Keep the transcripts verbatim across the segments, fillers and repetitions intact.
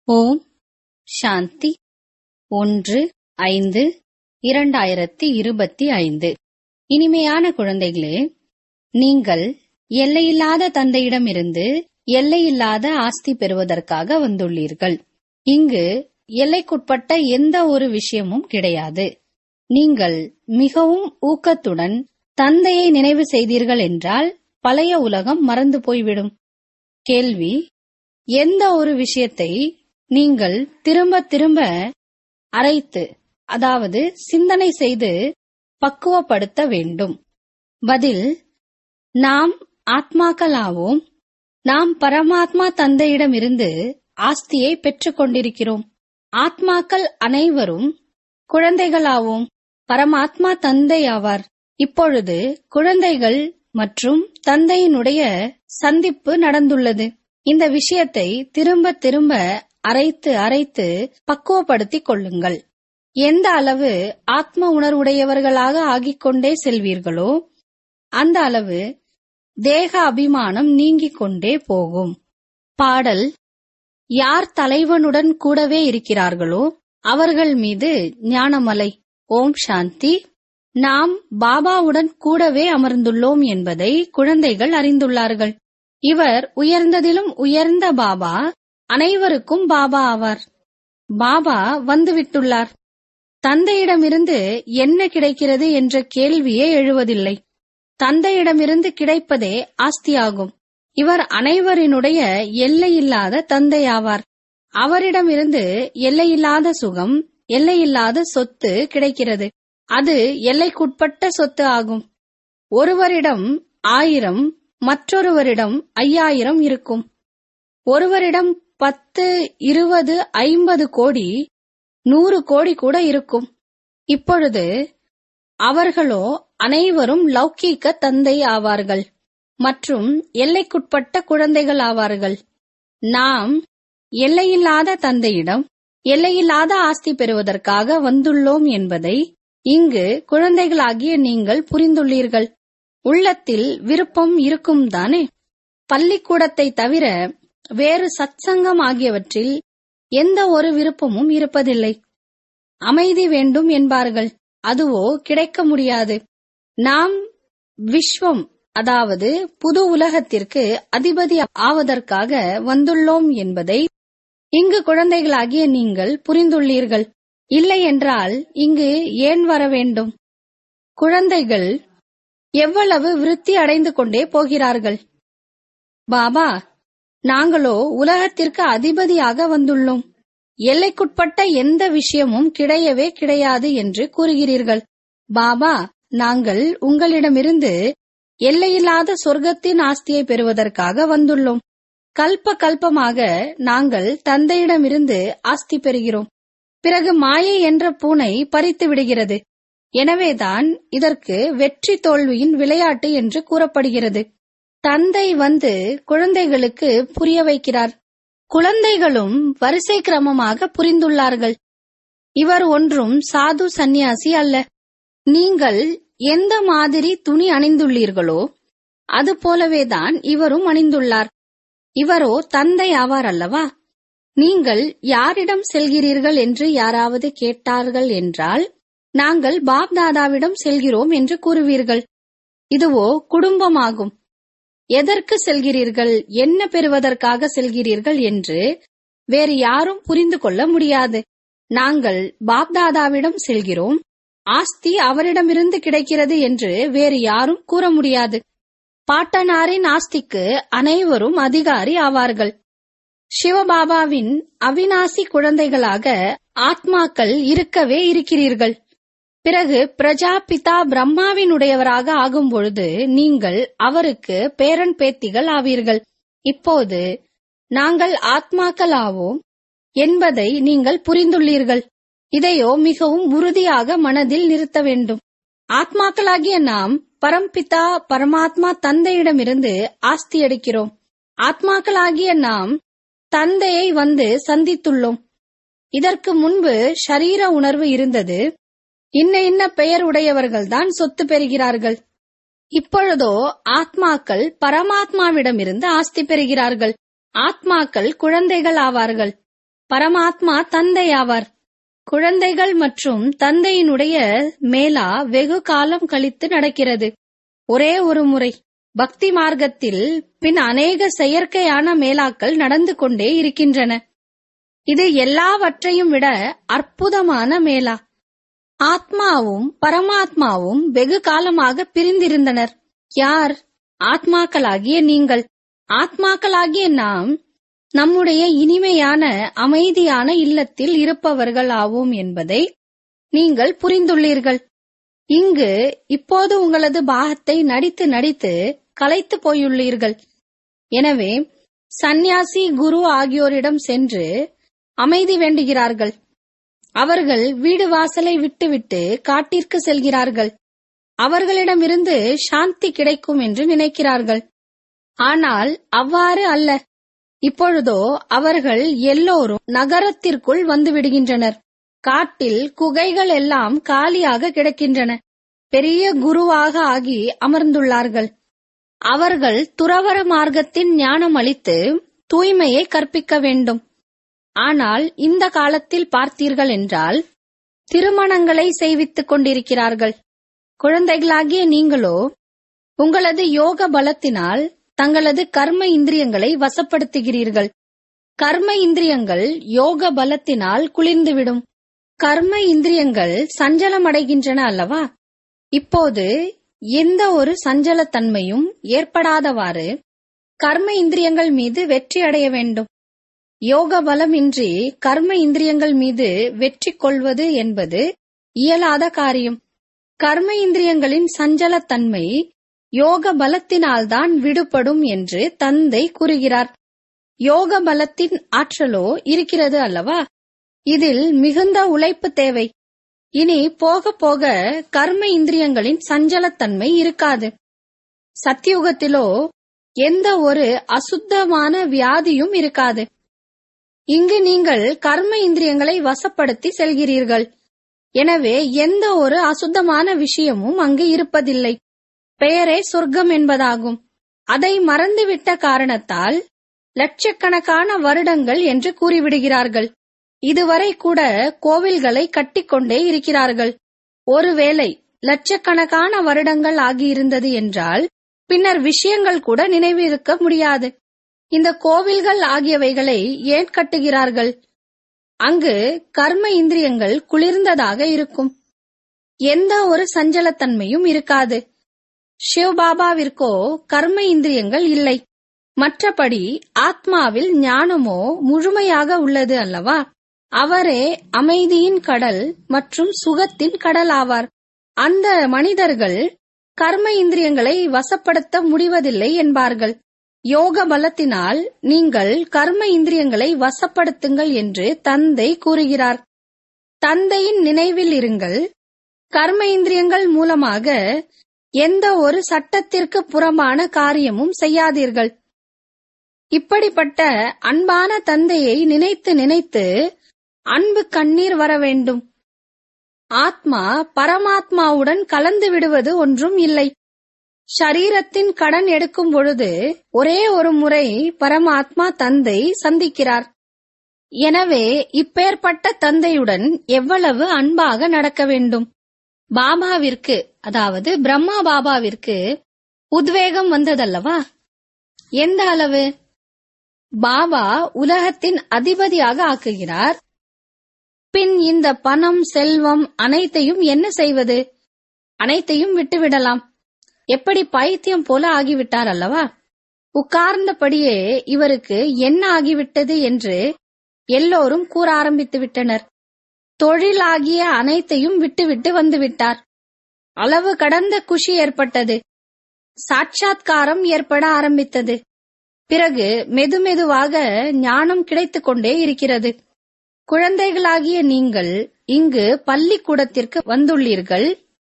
ஓம் சாந்தி. ஒன்று ஐந்து இரண்டாயிரத்தி இருபத்தி ஐந்து. இனிமையான குழந்தைகளே, நீங்கள் எல்லையில்லாத தந்தையிடமிருந்து எல்லையில்லாத ஆஸ்தி பெறுவதற்காக வந்துள்ளீர்கள். இங்கு எல்லைக்குட்பட்ட எந்த ஒரு விஷயமும் கிடையாது. நீங்கள் மிகவும் ஊக்கத்துடன் தந்தையை நினைவு செய்தீர்கள் என்றால் பழைய உலகம் மறந்து போய்விடும். கேள்வி: எந்த ஒரு விஷயத்தை நீங்கள் திரும்ப திரும்ப அரைத்து, அதாவது சிந்தனை செய்து பக்குவப்படுத்த வேண்டும்? பதில்: நாம் ஆத்மாக்களாவோம். நாம் பரமாத்மா தந்தையிடமிருந்து ஆஸ்தியை பெற்றுக் கொண்டிருக்கிறோம். ஆத்மாக்கள் அனைவரும் குழந்தைகளாவோம். பரமாத்மா தந்தை ஆவார். இப்பொழுது குழந்தைகள் மற்றும் தந்தையினுடைய சந்திப்பு நடந்துள்ளது. இந்த விஷயத்தை திரும்ப திரும்ப அரைத்து அரைத்து பக்குவப்படுத்திக் கொள்ளுங்கள். எந்த அளவு ஆத்ம உணர்வுடையவர்களாக ஆகிக்கொண்டே செல்வீர்களோ அந்த அளவு தேக அபிமானம் நீங்கிக் கொண்டே போகும். பாடல்: யார் தலைவனுடன் கூடவே இருக்கிறார்களோ அவர்கள் மீது ஞானமலை. ஓம் சாந்தி. நாம் பாபாவுடன் கூடவே அமர்ந்துள்ளோம் என்பதை குழந்தைகள் அறிந்துள்ளார்கள். இவர் உயர்ந்ததிலும் உயர்ந்த பாபா, அனைவருக்கும் பாபா ஆவார். பாபா வந்துவிட்டுள்ளார். தந்தையிடமிருந்து என்ன கிடைக்கிறது என்ற கேள்வியே எழுவதில்லை. தந்தையிடமிருந்து கிடைப்பதே ஆஸ்தியாகும். இவர் அனைவரினுடைய எல்லையில்லாத தந்தை ஆவார். அவரிடமிருந்து எல்லையில்லாத சுகம், எல்லையில்லாத சொத்து கிடைக்கிறது. அது எல்லைக்குட்பட்ட சொத்து ஆகும். ஒருவரிடம் ஆயிரம், மற்றொருவரிடம் ஐயாயிரம் இருக்கும். ஒருவரிடம் பத்து, இருபது, ஐம்பது கோடி, நூறு கோடி கூட இருக்கும். இப்பொழுது அவர்களோ அனைவரும் லௌகீக தந்தை ஆவார்கள் மற்றும் எல்லைக்குட்பட்ட குழந்தைகள் ஆவார்கள். நாம் எல்லையில்லாத தந்தையிடம் எல்லையில்லாத ஆஸ்தி பெறுவதற்காக வந்துள்ளோம் என்பதை இங்கு குழந்தைகளாகிய நீங்கள் புரிந்துள்ளீர்கள். உள்ளத்தில் விருப்பம் இருக்கும் தானே? பள்ளிக்கூடத்தை தவிர வேறு சத்சங்கம் ஆகியவற்றில் எந்த ஒரு விருப்பமும் இருப்பதில்லை. அமைதி வேண்டும் என்பார்கள், அதுவோ கிடைக்க முடியாது. நாம் விஸ்வம், அதாவது புது உலகத்திற்கு அதிபதி ஆவதற்காக வந்துள்ளோம் என்பதை இங்கு குழந்தைகளாகிய நீங்கள் புரிந்துள்ளீர்கள். இல்லை என்றால் இங்கு ஏன் வர வேண்டும்? குழந்தைகள் எவ்வளவு விருத்தி அடைந்து கொண்டே போகிறார்கள். பாபா, நாங்களோ உலகத்திற்கு அதிபதியாக வந்துள்ளோம். எல்லைக்குட்பட்ட எந்த விஷயமும் கிடையவே கிடையாது என்று கூறுகிறீர்கள். பாபா, நாங்கள் உங்களிடமிருந்து எல்லையில்லாத சொர்க்கத்தின் ஆஸ்தியை பெறுவதற்காக வந்துள்ளோம். கல்ப கல்பமாக நாங்கள் தந்தையிடமிருந்து ஆஸ்தி பெறுகிறோம். பிறகு மாயை என்ற பூனை பறித்து விடுகிறது. எனவேதான் இதற்கு வெற்றி தோல்வியின் விளையாட்டு என்று கூறப்படுகிறது. தந்தை வந்து குழந்தைகளுக்கு புரிய வைக்கிறார். குழந்தைகளும் வரிசை கிரமமாக புரிந்துள்ளார்கள். இவர் ஒன்றும் சாது சந்நியாசி அல்ல. நீங்கள் எந்த மாதிரி துணி அணிந்துள்ளீர்களோ அது போலவேதான் இவரும் அணிந்துள்ளார். இவரோ தந்தை ஆவார் அல்லவா? நீங்கள் யாரிடம் செல்கிறீர்கள் என்று யாராவது கேட்டார்கள் என்றால், நாங்கள் பாப் தாதாவிடம் செல்கிறோம் என்று கூறுவீர்கள். இதுவோ குடும்பமாகும். எதற்கு செல்கிறீர்கள், என்ன பெறுவதற்காக செல்கிறீர்கள் என்று வேறு யாரும் புரிந்து கொள்ள முடியாது. நாங்கள் பாப் தாதாவிடம் செல்கிறோம், ஆஸ்தி அவரிடமிருந்து கிடைக்கிறது என்று வேறு யாரும் கூற முடியாது. பாட்டனாரின் ஆஸ்திக்கு அனைவரும் அதிகாரி ஆவார்கள். சிவபாபாவின் அவிநாசி குழந்தைகளாக ஆத்மாக்கள் இருக்கவே இருக்கிறீர்கள். பிறகு பிரஜாபிதா பிரம்மாவினுடையவராக ஆகும் பொழுது நீங்கள் அவருக்கு பேரன் பேத்திகள் ஆவீர்கள். இப்போது நாங்கள் ஆத்மாக்கள் ஆவோம் என்பதை நீங்கள் புரிந்துள்ளீர்கள். இதையோ மிகவும் உறுதியாக மனதில் நிறுத்த வேண்டும். ஆத்மாக்களாகிய நாம் பரம்பிதா பரமாத்மா தந்தையிடமிருந்து ஆஸ்தி எடுக்கிறோம். ஆத்மாக்களாகிய நாம் தந்தையை வந்து சந்தித்துள்ளோம். இதற்கு முன்பு ஷரீர உணர்வு இருந்தது. இன்ன இன்ன பெயர் உடையவர்கள்தான் சொத்து பெறுகிறார்கள். இப்பொழுதோ ஆத்மாக்கள் பரமாத்மாவிடமிருந்து ஆஸ்தி பெறுகிறார்கள். ஆத்மாக்கள் குழந்தைகள் ஆவார்கள். பரமாத்மா தந்தையாவார். குழந்தைகள் மற்றும் தந்தையினுடைய மேலா வெகு காலம் கழித்து நடக்கிறது. ஒரே ஒரு முறை பக்தி மார்க்கத்தில் பின் அநேக செயற்கையான மேலாக்கள் நடந்து கொண்டே இருக்கின்றன. இது எல்லாவற்றையும் விட அற்புதமான மேலா. ஆத்மாவும் பரமாத்மாவும் வெகு காலமாக பிரிந்திருந்தனர். யார்? ஆத்மாக்களாகிய நீங்கள். ஆத்மாக்களாகிய நாம் நம்முடைய இனிமையான அமைதியான இல்லத்தில் இருப்பவர்கள் ஆவோம் என்பதை நீங்கள் புரிந்துள்ளீர்கள். இங்கு இப்போது உங்களது பாகத்தை நடித்து நடித்து களைத்து போயுள்ளீர்கள். எனவே சந்நியாசி, குரு ஆகியோரிடம் சென்று அமைதி வேண்டுகிறார்கள். அவர்கள் வீடு வாசலை விட்டுவிட்டு காட்டிற்கு செல்கிறார்கள். அவர்களிடமிருந்து சாந்தி கிடைக்கும் என்று நினைக்கிறார்கள். ஆனால் அவ்வாறு அல்ல. இப்பொழுதோ அவர்கள் எல்லோரும் நகரத்திற்குள் வந்து விடுகின்றனர். காட்டில் குகைகள் எல்லாம் காலியாக கிடக்கின்றன. பெரிய குருவாக ஆகி அமர்ந்துள்ளார்கள். அவர்கள் துறவற மார்க்கத்தின் ஞானம் அளித்து தூய்மையை கற்பிக்க வேண்டும். ஆனால் இந்த காலத்தில் பார்த்தீர்கள் என்றால் திருமணங்களை செய்வித்துக் கொண்டிருக்கிறார்கள். குழந்தைகளாகிய நீங்களோ உங்களது யோக பலத்தினால் தங்களது கர்ம இந்திரியங்களை வசப்படுத்துகிறீர்கள். கர்ம இந்திரியங்கள் யோக பலத்தினால் குளிர்ந்துவிடும். கர்ம இந்திரியங்கள் சஞ்சலமடைகின்றன அல்லவா? இப்போது எந்த ஒரு சஞ்சலத்தன்மையும் ஏற்படாதவாறு கர்ம இந்திரியங்கள் மீது வெற்றி அடைய வேண்டும். யோக பலமின்றி கர்ம இந்திரியங்கள் மீது வெற்றி கொள்வது என்பது இயலாத காரியம். கர்ம இந்திரியங்களின் சஞ்சலத்தன்மை யோக பலத்தினால்தான் விடுபடும் என்று தந்தை கூறுகிறார். யோக பலத்தின் ஆற்றலோ இருக்கிறது அல்லவா? இதில் மிகுந்த உழைப்பு தேவை. இனி போக போக கர்ம இந்திரியங்களின் சஞ்சலத்தன்மை இருக்காது. சத்தியுகத்திலோ எந்த ஒரு அசுத்தமான வியாதியும் இருக்காது. இங்கு நீங்கள் கர்ம இந்திரியங்களை வசப்படுத்தி செல்கிறீர்கள். எனவே எந்த ஒரு அசுத்தமான விஷயமும் அங்கு இருப்பதில்லை. பெயரே சொர்க்கம் என்பதாகும். அதை மறந்துவிட்ட காரணத்தால் லட்சக்கணக்கான வருடங்கள் என்று கூறிவிடுகிறார்கள். இதுவரை கூட கோவில்களை கட்டிக்கொண்டே இருக்கிறார்கள். ஒருவேளை லட்சக்கணக்கான வருடங்கள் ஆகியிருந்தது என்றால் பின்னர் விஷயங்கள் கூட நினைவிருக்க முடியாது. இந்த கோவில்கள் ஆகியவைகளை ஏன் கட்டுகிறார்கள்? அங்கு கர்ம இந்திரியங்கள் குளிர்ந்ததாக இருக்கும். எந்த ஒரு சஞ்சலத்தன்மையும் இருக்காது. சிவபாபாவிற்கோ கர்ம இந்திரியங்கள் இல்லை. மற்றபடி ஆத்மாவில் ஞானமோ முழுமையாக உள்ளது அல்லவா? அவரே அமைதியின் கடல் மற்றும் சுகத்தின் கடல் ஆவார். அந்த மனிதர்கள் கர்ம இந்திரியங்களை வசப்படுத்த முடிவதில்லை என்பார்கள். யோக பலத்தினால் நீங்கள் கர்ம இந்திரியங்களை வசப்படுத்துங்கள் என்று தந்தை கூறுகிறார். தந்தையின் நினைவில் இருங்கள். கர்ம இந்திரியங்கள் மூலமாக எந்த ஒரு சட்டத்திற்கு புறம்பான காரியமும் செய்யாதீர்கள். இப்படிப்பட்ட அன்பான தந்தையை நினைத்து நினைத்து அன்பு கண்ணீர் வர வேண்டும். ஆத்மா பரமாத்மாவுடன் கலந்து விடுவது ஒன்றும் இல்லை. ஷரீரத்தின் கடன் எடுக்கும் பொழுது ஒரே ஒரு முறை பரமாத்மா தந்தை சந்திக்கிறார். எனவே இப்பேற்பட்ட தந்தையுடன் எவ்வளவு அன்பாக நடக்க வேண்டும். பாபாவிற்கு, அதாவது பிரம்மா பாபாவிற்கு உத்வேகம் வந்ததல்லவா? எந்த அளவு? பாபா உலகத்தின் அதிபதியாக ஆக்குகிறார். பின் இந்த பணம், செல்வம் அனைத்தையும் என்ன செய்வது? அனைத்தையும் விட்டுவிடலாம். எப்படி பைத்தியம் போல ஆகிவிட்டார் அல்லவா? உட்கார்ந்தபடியே இவருக்கு என்ன ஆகிவிட்டது என்று எல்லோரும் கூற ஆரம்பித்து விட்டனர். தொழிலாகிய அனைத்தையும் விட்டுவிட்டு வந்துவிட்டார். அளவு கடந்த குஷி ஏற்பட்டது. சாட்சாத்காரம் ஏற்பட ஆரம்பித்தது. பிறகு மெதுமெதுவாக ஞானம் கிடைத்துக் கொண்டே இருக்கிறது. குழந்தைகளாகிய நீங்கள் இங்கு பள்ளிக்கூடத்திற்கு வந்துள்ளீர்கள்.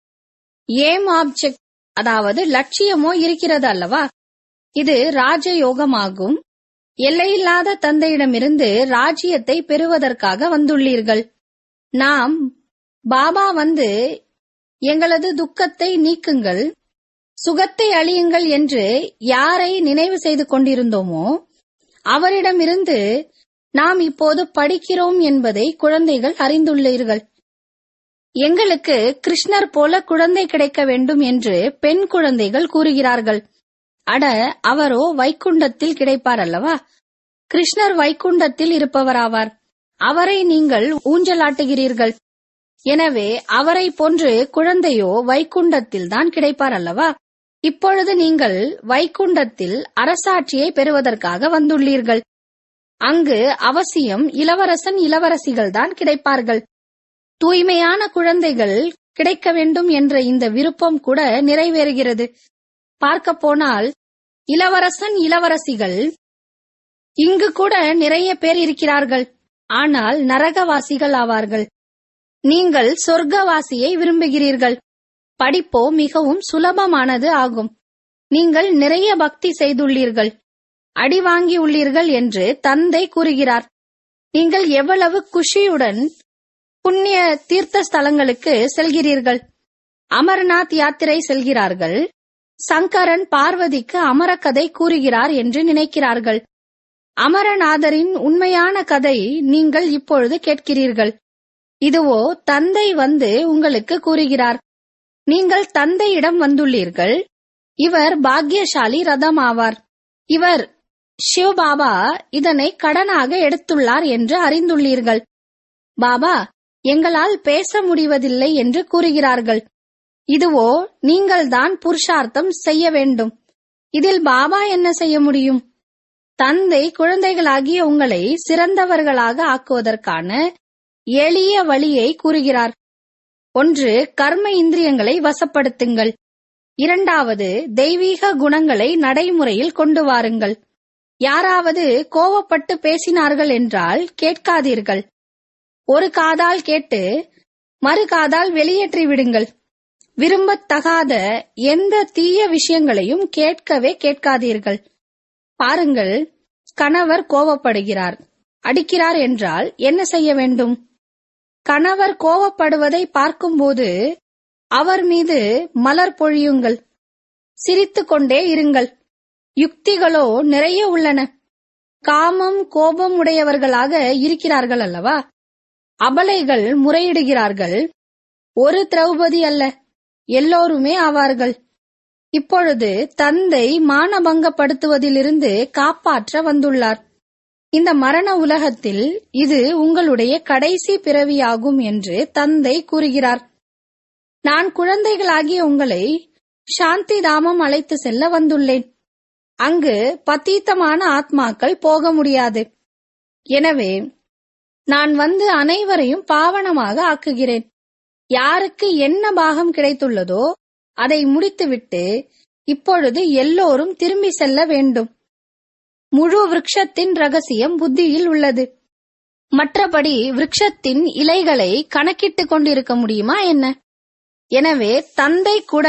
ஏம் ஆப்ஜெக்ட், அதாவது லட்சியமோ இருக்கிறது அல்லவா? இது ராஜயோகமாகும். எல்லையில்லாத தந்தையிடமிருந்து ராஜ்யத்தை பெறுவதற்காக வந்துள்ளீர்கள். நாம் பாபா வந்து எங்களது துக்கத்தை நீக்குங்கள், சுகத்தை அளியுங்கள் என்று யாரை நினைவு செய்து கொண்டிருந்தோமோ அவரிடமிருந்து நாம் இப்போது படிக்கிறோம் என்பதை குழந்தைகள் அறிந்துள்ளீர்கள். எங்களுக்கு கிருஷ்ணர் போல குழந்தை கிடைக்க வேண்டும் என்று பெண் குழந்தைகள் கூறுகிறார்கள். அட, அவரோ வைகுண்டத்தில் கிடைப்பார் அல்லவா? கிருஷ்ணர் வைகுண்டத்தில் இருப்பவராவார். அவரை நீங்கள் ஊஞ்சலாட்டுகிறீர்கள். எனவே அவரை போன்று குழந்தையோ வைகுண்டத்தில் தான் கிடைப்பார் அல்லவா? இப்பொழுது நீங்கள் வைகுண்டத்தில் அரசாட்சியை பெறுவதற்காக வந்துள்ளீர்கள். அங்கு அவசியம் இளவரசன் இளவரசிகள் தான் கிடைப்பார்கள். தூய்மையான குழந்தைகள் கிடைக்க வேண்டும் என்ற இந்த விருப்பம் கூட நிறைவேறுகிறது. பார்க்க போனால் இளவரசன் இளவரசிகள் இங்கு கூட நிறைய பேர் இருக்கிறார்கள். ஆனால் நரகவாசிகள் ஆவார்கள். நீங்கள் சொர்க்கவாசியை விரும்புகிறீர்கள். படிப்போ மிகவும் சுலபமானது ஆகும். நீங்கள் நிறைய பக்தி செய்துள்ளீர்கள், அடி வாங்கியுள்ளீர்கள் என்று தந்தை கூறுகிறார். நீங்கள் எவ்வளவு குஷியுடன் புண்ணிய தீர்த்த ஸ்தலங்களுக்கு செல்கிறீர்கள். அமர்நாத் யாத்திரை செல்கிறார்கள். சங்கரன் பார்வதிக்கு அமர கதை கூறுகிறார் என்று நினைக்கிறார்கள். அமரநாதரின் உண்மையான கதை நீங்கள் இப்பொழுது கேட்கிறீர்கள். இதுவோ தந்தை வந்து உங்களுக்கு கூறுகிறார். நீங்கள் தந்தையிடம் வந்துள்ளீர்கள். இவர் பாக்யசாலி ரதம் ஆவார். இவர் சிவபாபா இதனை கடனாக எடுத்துள்ளார் என்று அறிந்துள்ளீர்கள். பாபா, எங்களால் பேச முடிவதில்லை என்று கூறுகிறார்கள். இதுவோ நீங்கள்தான் புருஷார்த்தம் செய்ய வேண்டும். இதில் பாபா என்ன செய்ய முடியும்? தந்தை குழந்தைகளாகிய உங்களை சிறந்தவர்களாக ஆக்குவதற்கான எளிய வழியை கூறுகிறார். ஒன்று, கர்ம இந்திரியங்களை வசப்படுத்துங்கள். இரண்டாவது, தெய்வீக குணங்களை நடைமுறையில் கொண்டு வாருங்கள். யாராவது கோபப்பட்டு பேசினார்கள் என்றால் கேட்காதீர்கள். ஒரு காதால் கேட்டு மறு காதால் வெளியேற்றி விடுங்கள். விரும்பத்தகாத எந்த தீய விஷயங்களையும் கேட்கவே கேட்காதீர்கள். பாருங்கள், கணவர் கோபப்படுகிறார், அடிக்கிறார் என்றால் என்ன செய்ய வேண்டும்? கணவர் கோபப்படுவதை பார்க்கும்போது அவர் மீது மலர் பொழியுங்கள். சிரித்துக் கொண்டே இருங்கள். யுக்திகளோ நிறைய உள்ளன. காமம் கோபம் உடையவர்களாக இருக்கிறார்கள் அல்லவா? அபலைகள் முறையிடுகிறார்கள். ஒரு திரௌபதி அல்ல, எல்லோருமே ஆவார்கள். இப்பொழுது தந்தை மானபங்கப்படுத்துவதிலிருந்து காப்பாற்ற வந்துள்ளார். இந்த மரண உலகத்தில் இது உங்களுடைய கடைசி பிறவியாகும் என்று தந்தை கூறுகிறார். நான் குழந்தைகளாகிய உங்களை சாந்தி தாமம் அழைத்து செல்ல வந்துள்ளேன். அங்கு பதீத்தமான ஆத்மாக்கள் போக முடியாது. எனவே நான் வந்து அனைவரையும் பாவனமாக ஆக்குகிறேன். யாருக்கு என்ன பாகம் கிடைத்துள்ளதோ அதை முடித்துவிட்டு இப்பொழுது எல்லோரும் திரும்பி செல்ல வேண்டும். முழு விருட்சத்தின் ரகசியம் புத்தியில் உள்ளது. மற்றபடி விருட்சத்தின் இலைகளை கணக்கிட்டுக் கொண்டிருக்க முடியுமா என்ன? எனவே தந்தை கூட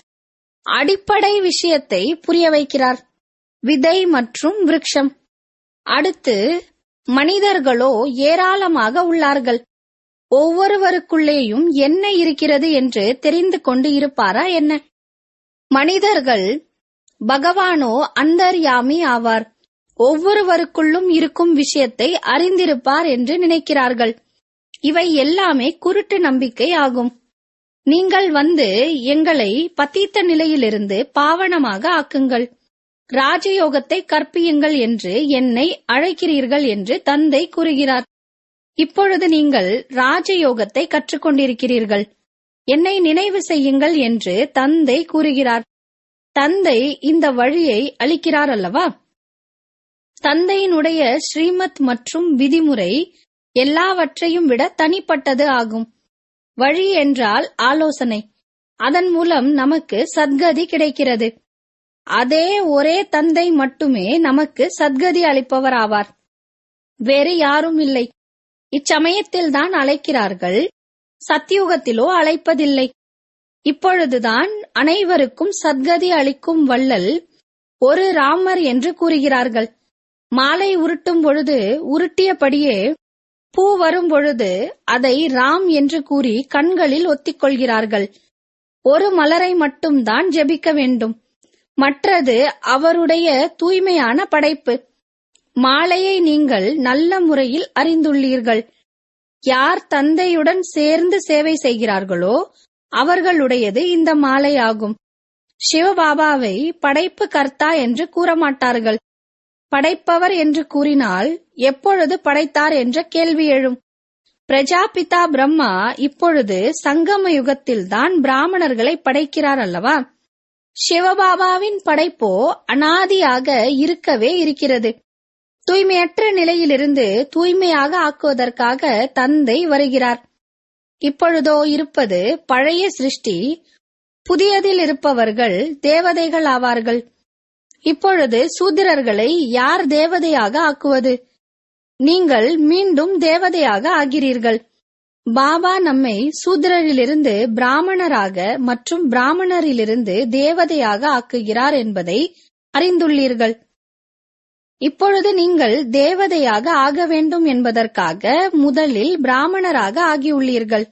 அடிப்படை விஷயத்தை புரிய வைக்கிறார். விதை மற்றும் விருட்சம். அடுத்து மனிதர்களோ ஏராளமாக உள்ளார்கள். ஒவ்வொருவருக்குள்ளேயும் என்ன இருக்கிறது என்று தெரிந்து கொண்டு இருப்பாரா என்ன? மனிதர்கள் பகவானோ அந்தர்யாமி ஆவார். ஒவ்வொருவருக்குள்ளும் இருக்கும் விஷயத்தை அறிந்திருப்பார் என்று நினைக்கிறார்கள். இவை எல்லாமே குருட்டு நம்பிக்கை ஆகும். நீங்கள் வந்து எங்களை பதீத்த நிலையிலிருந்து பாவனமாக ஆக்குங்கள், ராஜயோகத்தை கற்பியுங்கள் என்று என்னை அழைக்கிறீர்கள் என்று தந்தை கூறுகிறார். இப்பொழுது நீங்கள் ராஜயோகத்தை கற்றுக்கொண்டிருக்கிறீர்கள். என்னை நினைவு செய்யுங்கள் என்று தந்தை கூறுகிறார். தந்தை இந்த வழியை அளிக்கிறார் அல்லவா? தந்தையினுடைய ஸ்ரீமத் மற்றும் விதிமுறை எல்லாவற்றையும் விட தனிப்பட்டது ஆகும். வழி என்றால் ஆலோசனை. அதன் மூலம் நமக்கு சத்கதி கிடைக்கிறது. அதே ஒரே தந்தை மட்டுமே நமக்கு சத்கதி அளிப்பவர் ஆவார். வேறு யாரும் இல்லை. இச்சமயத்தில்தான் அழைக்கிறார்கள், சத்தியுகத்திலோ அழைப்பதில்லை. இப்பொழுதுதான் அனைவருக்கும் சத்கதி அளிக்கும் வள்ளல் ஒரு ராமர் என்று கூறுகிறார்கள். மாலை உருட்டும் பொழுது உருட்டியபடியே பூ வரும் பொழுது அதை ராம் என்று கூறி கண்களில் ஒத்திக்கொள்கிறார்கள். ஒரு மலரை மட்டும்தான் ஜெபிக்க வேண்டும். மற்றது அவருடைய தூய்மையான படைப்பு. மாலையை நீங்கள் நல்ல முறையில் அறிந்துள்ளீர்கள். யார் தந்தையுடன் சேர்ந்து சேவை செய்கிறார்களோ அவர்களுடையது இந்த மாலை ஆகும். சிவபாபாவை படைப்பு கர்த்தா என்று கூறமாட்டார்கள். படைப்பவர் என்று கூறினால் எப்பொழுது படைத்தார் என்ற கேள்வி எழும். பிரஜாபிதா பிரம்மா இப்பொழுது சங்கம யுகத்தில்தான் பிராமணர்களை படைக்கிறார் அல்லவா? சிவபாபாவின் படைப்போ அனாதியாக இருக்கவே இருக்கிறது. தூய்மையற்ற நிலையிலிருந்து தூய்மையாக ஆக்குவதற்காக தந்தை வருகிறார். இப்பொழுதோ இருப்பது பழைய சிருஷ்டி. புதியதில் இருப்பவர்கள் தேவதைகள் ஆவார்கள். இப்பொழுது சூத்திரர்களை யார் தேவதையாக ஆக்குவது? நீங்கள் மீண்டும் தேவதையாக ஆகிறீர்கள். பாபா நம்மை சூத்திரரிலிருந்து பிராமணராக மற்றும் பிராமணரிலிருந்து தேவதையாக ஆக்குகிறார் என்பதை அறிந்துள்ளீர்கள். இப்பொழுது நீங்கள் தேவதையாக ஆக வேண்டும் என்பதற்காக முதலில் பிராமணராக ஆகியுள்ளீர்கள்.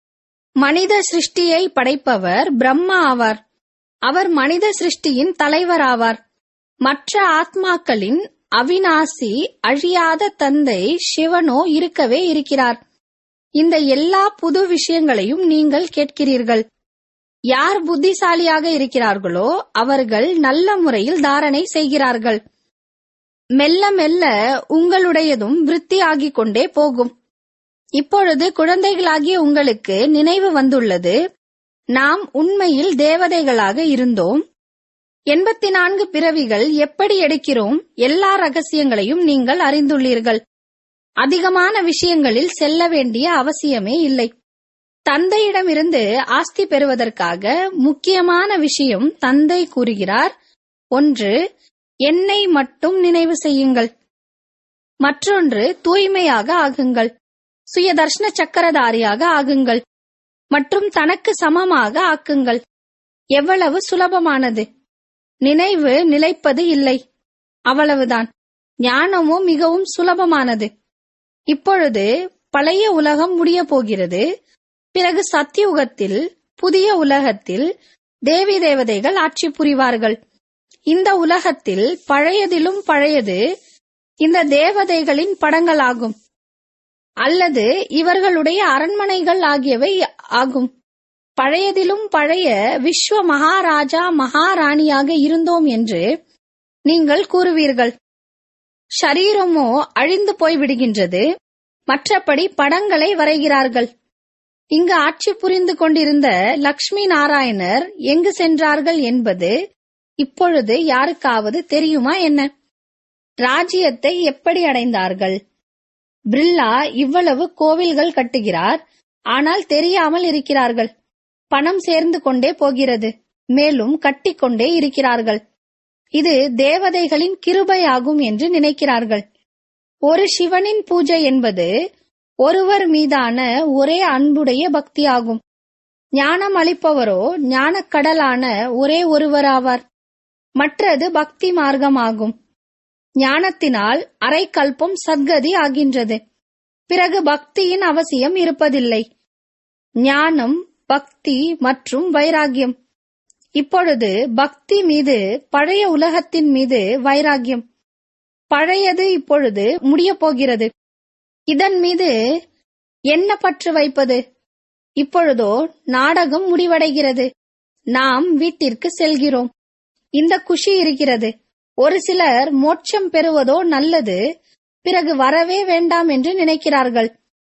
மனித சிருஷ்டியை படைப்பவர் பிரம்மா ஆவார். அவர் மனித சிருஷ்டியின் தலைவராவார். மற்ற ஆத்மாக்களின் அவிநாசி அழியாத தந்தை சிவனோ இருக்கவே இருக்கிறார். இந்த எல்லா புது விஷயங்களையும் நீங்கள் கேட்கிறீர்கள். யார் புத்திசாலியாக இருக்கிறார்களோ அவர்கள் நல்ல முறையில் தாரணை செய்கிறார்கள். மெல்ல மெல்ல உங்களுடையதும் விருத்தியாகிக் கொண்டே போகும். இப்பொழுது குழந்தைகளாகிய உங்களுக்கு நினைவு வந்துள்ளது, நாம் உண்மையில் தேவதைகளாக இருந்தோம். எண்பத்தி நான்கு பிறவிகள் எப்படி எடுக்கிறோம், எல்லா ரகசியங்களையும் நீங்கள் அறிந்துள்ளீர்கள். அதிகமான விஷயங்களில் செல்ல வேண்டிய அவசியமே இல்லை. தந்தையிடமிருந்து ஆஸ்தி பெறுவதற்காக முக்கியமான விஷயம் தந்தை கூறுகிறார். ஒன்று, என்னை மட்டும் நினைவு செய்யுங்கள். மற்றொன்று, தூய்மையாக ஆகுங்கள். சுயதர்ஷன சக்கரதாரியாக ஆகுங்கள் மற்றும் தனக்கு சமமாக ஆக்குங்கள். எவ்வளவு சுலபமானது! நினைவு நிலைப்பது இல்லை, அவ்வளவுதான். ஞானமோ மிகவும் சுலபமானது. இப்பொழுது பழைய உலகம் முடிய போகிறது. பிறகு சத்தியுகத்தில் புதிய உலகத்தில் தேவி தேவதைகள் ஆட்சி புரிவார்கள். இந்த உலகத்தில் பழையதிலும் பழையது இந்த தேவதைகளின் படங்களாகும், அல்லது இவர்களுடைய அரண்மனைகள் ஆகியவை ஆகும். பழையதிலும் பழைய விஸ்வ மகாராஜா மகாராணியாக இருந்தோம் என்று நீங்கள் கூறுவீர்கள். ஷரீரமோ அழிந்து போய்விடுகின்றது. மற்றபடி படங்களை வரைகிறார்கள். இங்கு ஆட்சி புரிந்து கொண்டிருந்த லக்ஷ்மி நாராயணர் எங்கு சென்றார்கள் என்பது இப்பொழுது யாருக்காவது தெரியுமா என்ன? ராஜ்யத்தை எப்படி அடைந்தார்கள்? பிர்லா இவ்வளவு கோவில்கள் கட்டுகிறார், ஆனால் தெரியாமல் இருக்கிறார்கள். பணம் சேர்ந்து கொண்டே போகிறது, மேலும் கட்டிக்கொண்டே இருக்கிறார்கள். இது தேவதைகளின் கிருபையாகும் என்று நினைக்கிறார்கள். ஒரு சிவனின் பூஜை என்பது ஒருவர் மீதான ஒரே அன்புடைய பக்தியாகும். ஞானம் அளிப்பவரோ ஞானக்கடலான ஒரே ஒருவராவார். மற்றது பக்தி மார்க்கமாகும். ஞானத்தினால் அரை கல்பம் சத்கதி ஆகின்றது. பிறகு பக்தியின் அவசியம் இருப்பதில்லை. ஞானம், பக்தி மற்றும் வைராகியம். இப்பொழுது பக்தி மீது பழைய உலகத்தின் மீது வைராகியம். பழையது இப்பொழுது முடியப் போகிறது. இதன் மீது என்ன பற்று வைப்பது? இப்பொழுதோ நாடகம் முடிவடைகிறது. நாம் வீட்டிற்கு செல்கிறோம். இந்த குஷி இருக்கிறது. ஒரு சிலர் மோட்சம் பெறுவதோ நல்லது, பிறகு வரவே வேண்டாம் என்று நினைக்கிறார்கள்.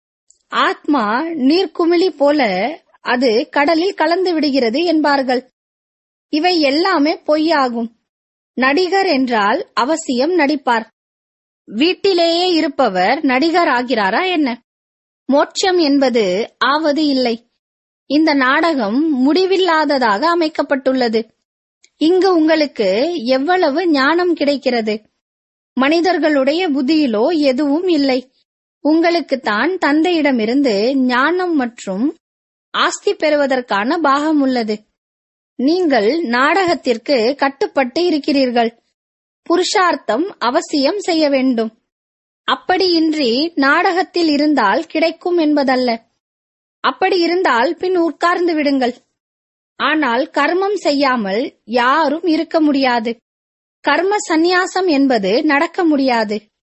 ஆத்மா நீர்க்குமிழி போல அது கடலில் கலந்து விடுகிறது என்பார்கள். இவை எல்லாமே பொய்யாகும். நடிகர் என்றால் அவசியம் நடிப்பார். வீட்டிலேயே இருப்பவர் நடிகர் ஆகிறாரா என்ன? மோட்சம் என்பது ஆவது இல்லை. இந்த நாடகம் முடிவில்லாததாக அமைக்கப்பட்டுள்ளது. இங்கு உங்களுக்கு எவ்வளவு ஞானம் கிடைக்கிறது? மனிதர்களுடைய புத்தியிலோ எதுவும் இல்லை. உங்களுக்குத்தான் தந்தையிடமிருந்து ஞானம் மற்றும் ஆஸ்தி பெறுவதற்கான பாகம் உள்ளது. நீங்கள் நாடகத்திற்கு கட்டுப்பட்டு இருக்கிறீர்கள். புருஷார்த்தம் அவசியம் செய்ய வேண்டும். அப்படியின்றி நாடகத்தில் இருந்தால் கிடைக்கும் என்பதல்ல. அப்படி இருந்தால் பின் உட்கார்ந்து விடுங்கள். ஆனால் கர்மம் செய்யாமல் யாரும் இருக்க முடியாது. கர்ம சந்நியாசம் என்பது நடக்க முடியாது.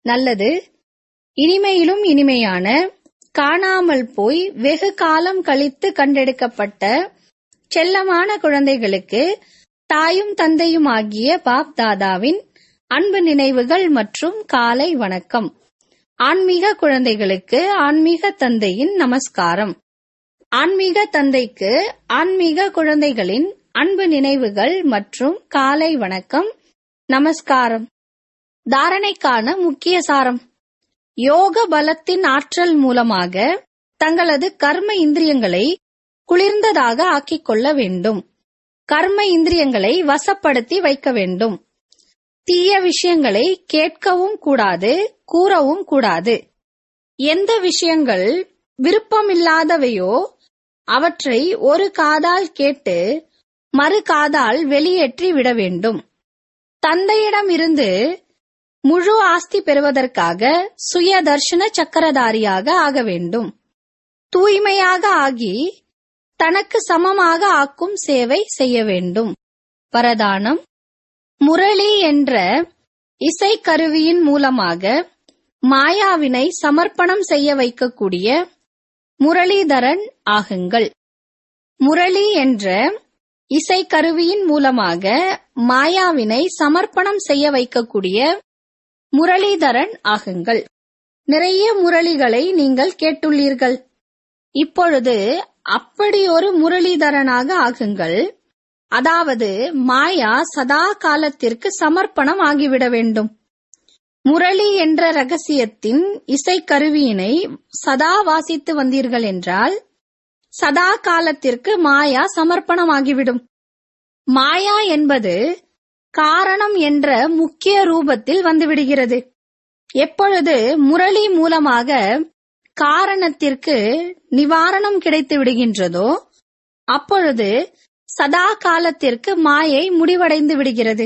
நல்லது. இனிமையிலும் இனிமையான, காணாமல் போய் வெகு காலம் கழித்து கண்டெடுக்கப்பட்ட செல்லமான குழந்தைகளுக்கு தாயும் தந்தையும் ஆகிய பாப் தாதாவின் அன்பு நினைவுகள் மற்றும் காலை வணக்கம். ஆன்மீக குழந்தைகளுக்கு ஆன்மீக தந்தையின் நமஸ்காரம். ஆன்மீக தந்தைக்கு ஆன்மீக குழந்தைகளின் அன்பு நினைவுகள் மற்றும் காலை வணக்கம், நமஸ்காரம். தாரணைக்கான முக்கிய சாரம்: யோக பலத்தின் ஆற்றல் மூலமாக தங்களது கர்ம இந்திரியங்களை குளிர்ந்ததாக ஆக்கிக் கொள்ள வேண்டும். கர்ம இந்திரியங்களை வசப்படுத்தி வைக்க வேண்டும். தீய விஷயங்களை கேட்கவும் கூடாது, கூறவும் கூடாது. எந்த விஷயங்கள் விருப்பமில்லாதவையோ அவற்றை ஒரு காதால் கேட்டு மறு காதால் வெளியேற்றி விட வேண்டும். தந்தையிடம் இருந்து முழு ஆஸ்தி பெறுவதற்காக சுய தர்ஷன சக்கரதாரியாக ஆக வேண்டும். தூய்மையாக ஆகி தனக்கு சமமாக ஆக்கும் சேவை செய்ய வேண்டும். வரதானம்: முரளி என்ற இசைக்கருவியின் மூலமாக மாயாவினை சமர்ப்பணம் செய்ய வைக்கக்கூடிய முரளிதரன் ஆகுங்கள். முரளி என்ற இசைக்கருவியின் மூலமாக மாயாவினை சமர்ப்பணம் செய்ய வைக்கக்கூடிய முரளிதரன் ஆகுங்கள். நிறைய முரளிகளை நீங்கள் கேட்டுள்ளீர்கள். இப்பொழுது அப்படி ஒரு முரளிதரனாக ஆகுங்கள். அதாவது மாயா சதா காலத்திற்கு சமர்ப்பணம் ஆகிவிட வேண்டும். முரளி என்ற ரகசியத்தின் இசைக்கருவியினை சதா வாசித்து வந்தீர்கள் என்றால் சதா காலத்திற்கு மாயா சமர்ப்பணமாகிவிடும். மாயா என்பது காரணம் என்ற முக்கிய ரூபத்தில் வந்துவிடுகிறது. எப்பொழுது முரளி மூலமாக காரணத்திற்கு நிவாரணம் கிடைத்து விடுகின்றதோ அப்பொழுது சதா காலத்திற்கு மாயை முடிவடைந்து விடுகிறது.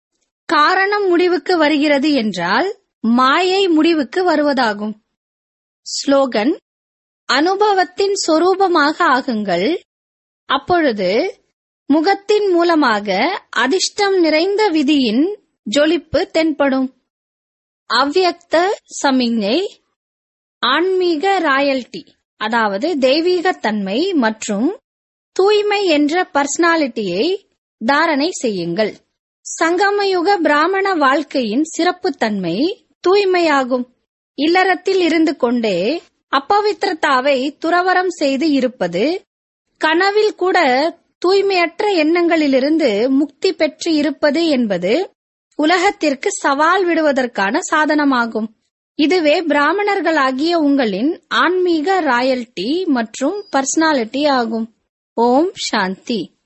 காரணம் முடிவுக்கு வருகிறது என்றால் மாயை முடிவுக்கு வருவதாகும். ஸ்லோகன்: அனுபவத்தின் சொரூபமாக ஆகுங்கள். அப்பொழுது முகத்தின் மூலமாக அதிர்ஷ்டம் நிறைந்த விதியின் ஜொலிப்பு தென்படும். அவ்யக்த சமிக்ஞை: ஆன்மீக ராயல்டி, அதாவது தெய்வீகத்தன்மை மற்றும் தூய்மை என்ற பர்சனாலிட்டியை தாரணை செய்யுங்கள். சங்கமயுக பிராமண வாழ்க்கையின் சிறப்புத்தன்மை தூய்மையாகும். இல்லறத்தில் இருந்து கொண்டே அப்பவித்திரத்தாவை துறவரம் செய்து இருப்பது, கனவில் கூட தூய்மையற்ற எண்ணங்களிலிருந்து முக்தி பெற்று இருப்பது என்பது உலகத்திற்கு சவால் விடுவதற்கான சாதனமாகும். இதுவே பிராமணர்களாகிய உங்களின் ஆன்மீக ராயல்டி மற்றும் பர்சனாலிட்டி ஆகும். ஓம் சாந்தி.